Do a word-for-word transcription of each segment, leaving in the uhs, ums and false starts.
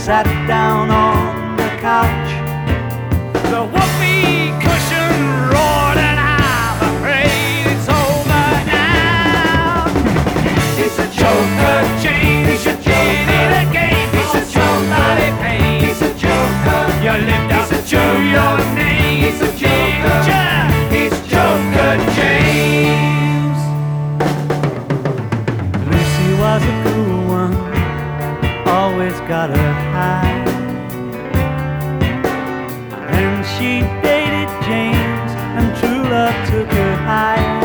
sat down on the couch. The whoopee cushion roared and I'm afraid it's over now. He's a joker, James, he's a joker again. He's a joker, pain. He's a joker. You lived up to your name. He's a joker. He's Joker James. Lucy was a cool one, always got her high. And she dated James, and true love took her higher.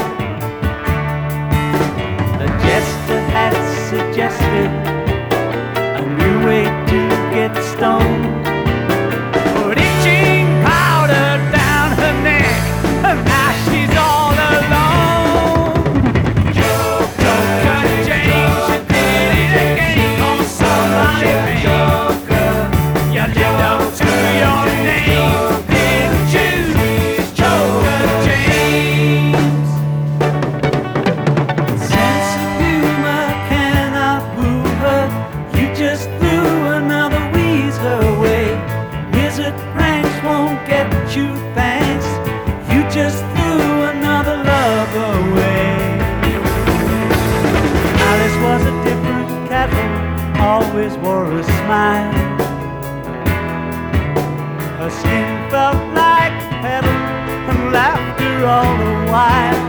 The jester had suggested a new way to get stoned. Put itching powder down her neck, and now she's all alone. Joker James, you did it again. Oh, somebody Joker, you lived up to your name, didn't you? Joker James. Sense of humor cannot woo her. You just threw another wheeze her way. Wizard pranks won't get you thanks. You just threw another love away. Alice was a different cattle, always wore a smile. Her skin felt like a petal and laughter all the while.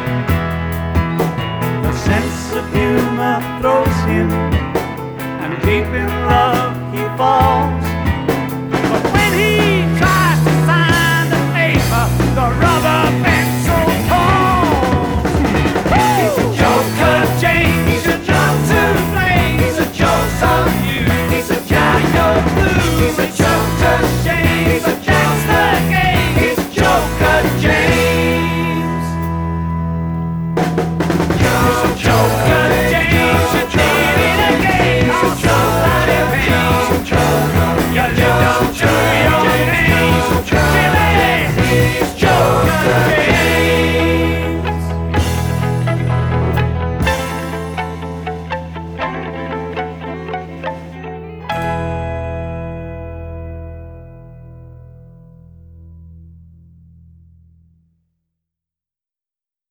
Her sense of humor throws him, and deep in love he falls. But when he tries to sign the paper, the rubber pencil falls. He's a joker, James. He's a joke to blame. He's a joke on you. He's a giant blue. He's a joker, James. He's a just the game. He's Joker James. He's a joker.